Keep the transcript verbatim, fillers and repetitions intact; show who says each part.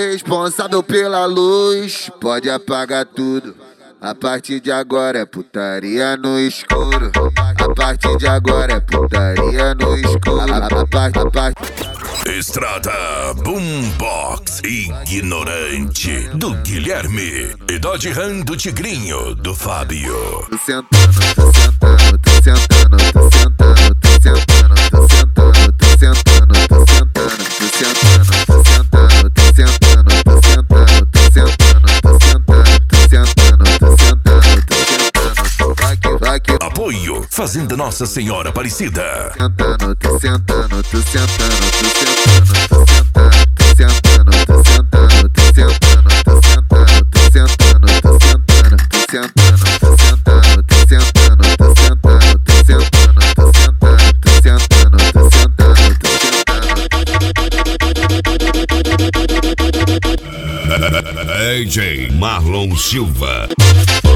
Speaker 1: responsável pela luz, pode apagar tudo. A partir de agora é putaria no escuro. A partir de agora é putaria no escuro. A, a, a, a, a, a...
Speaker 2: Estrada Boombox Ignorante do Guilherme e Dodge Ram do Tigrinho do Fábio.
Speaker 1: Tô sentando, tô sentando, tô sentando, tô sentando, tô sentando, tô sentando, tô sentando, tô sentando, tô sentando, tô sentando, tô sentando, tô sentando, tô sentando, tô sentando, tô sentando, tô sentando, tô sentando, vai que vai que.
Speaker 2: Apoio Fazenda Nossa Senhora Aparecida.
Speaker 1: Sentando, tô sentando, tô sentando, tô sentando, tô sentando, tô sentando, tô sentando, tô sentando, tô sentando, tô sentando, tô sentando, tô sentando, tô sentando, tô sentando, tô sentando, tô sentando, tô sentando, tô sentando, tô sentando.
Speaker 2: D J Marlon Silva.